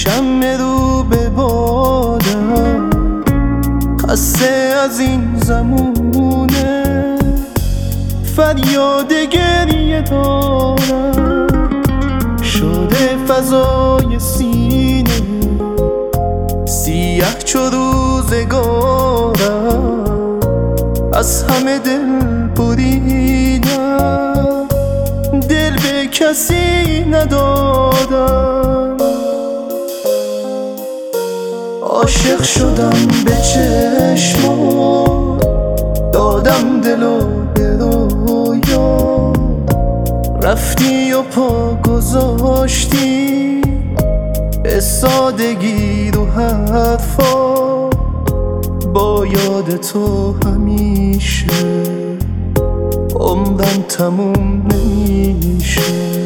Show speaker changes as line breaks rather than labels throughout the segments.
شمع رو به بادم، خسته از این زمونه، فریاد گریه دارم. شده فضای سینه سیاه چو روزگارم، از همه دل بریدم، دل به کسی ندادم. عاشق شدم به چشمات، دادم دلو به رویا، رفتی و پا گذاشتی به سادگی رو حرفا، با یاد تو همیشه عمرم تموم نمیشه.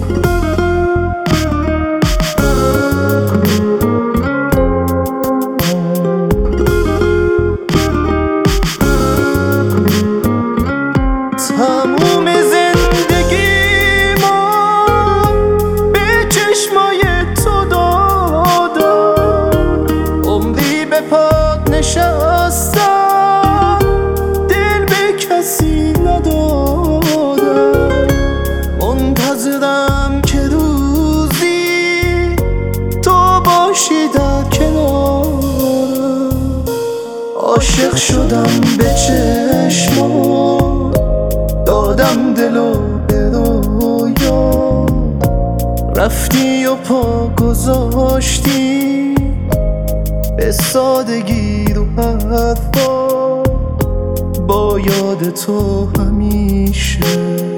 تموم زندگی ما به چشمای تو دادم، عمری به پات نشستم، دل به کسی ندادم. منتظرم که روزی تو باشی در کنارم. عاشق شدم به چشمات، دادم دلو به رویا، رفتی و پا گذاشتی به سادگی رو حرفا، با یاد تو همیشه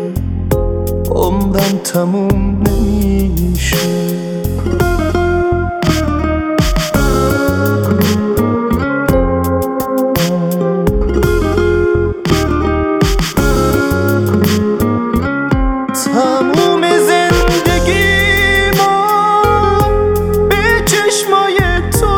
عمرم تموم نمیشه. تموم زندگی ما به چشمای تو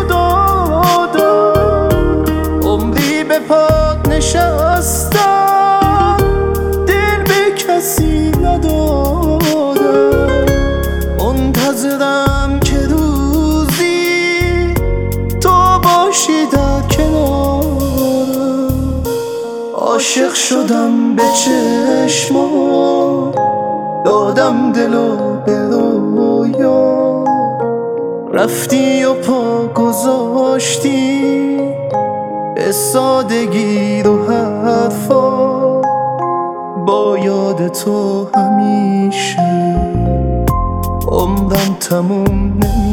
دادم، عمری به پات نشستم، دل به کسی ندادم. منتظرم که روزی تو باشی در کنارم. عاشق شدم به چشمات، دادم دلو به رویا، رفتی و پا گذاشتی به سادگی رو حرفا، با یاد تو همیشه عمرم تموم نمیشه.